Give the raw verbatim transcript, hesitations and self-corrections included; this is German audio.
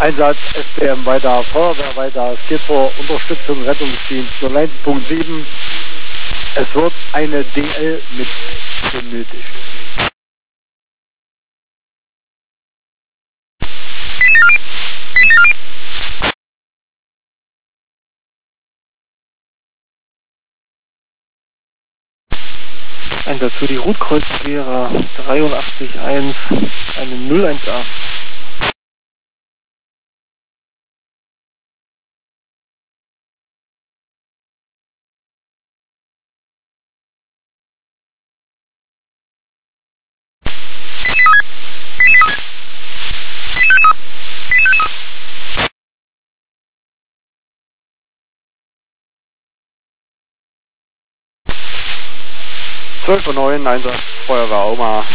Einsatz S B M weiter, Feuerwehr weiter, es geht vor Unterstützung Rettungsdienst null eins Punkt sieben. Es wird eine D L mit benötigt. Einsatz für die Rotkreuzkehrer dreiundachtzig eins, eine null eins acht. zwölf Uhr neun, Einsatz Feuerwehr Auma.